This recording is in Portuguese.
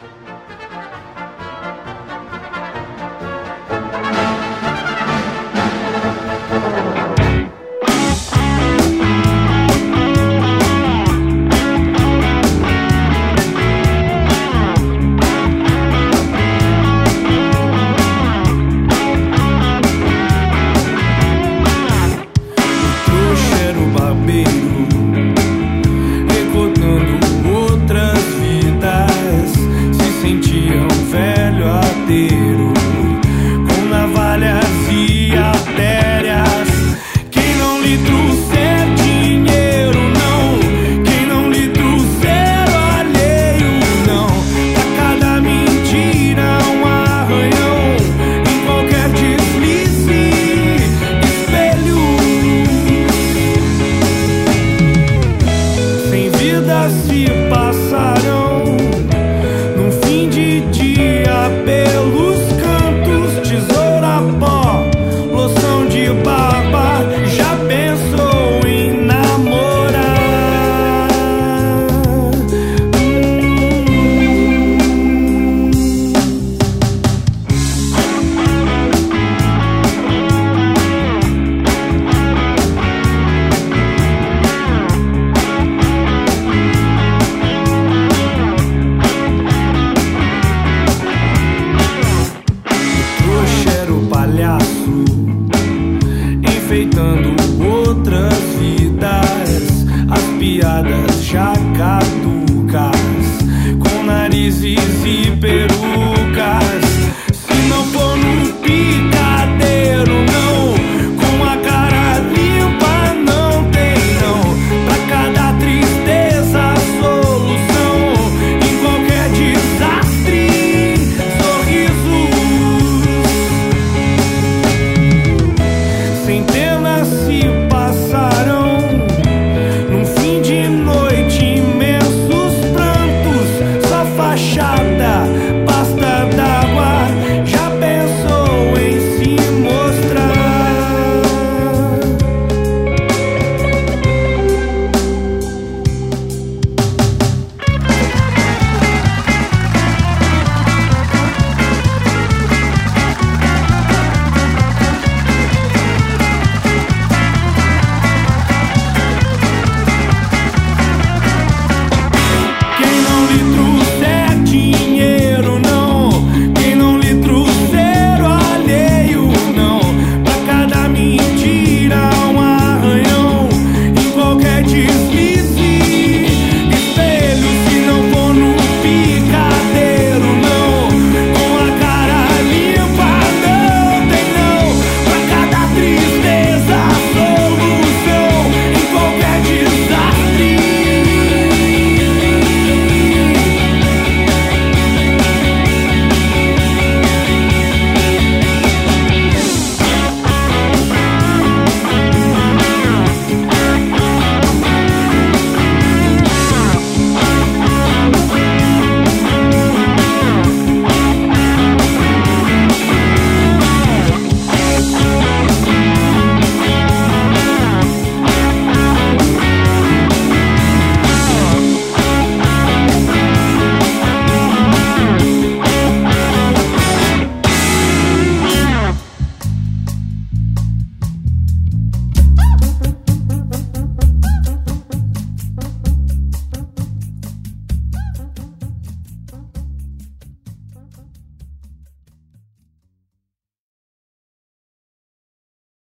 Com navalhas e artérias. Quem não lhe trouxer dinheiro, não. Quem não lhe trouxer o alheio, não. Pra cada mentira um arranhão, em qualquer deslize, espelho. Sem vida se passarão num fim de dia pelos cantos, tesoura, pó, loção de barba. Já pensou em namorar? Palhaço, enfeitando outras vidas, as piadas já caducas, com narizes e peru.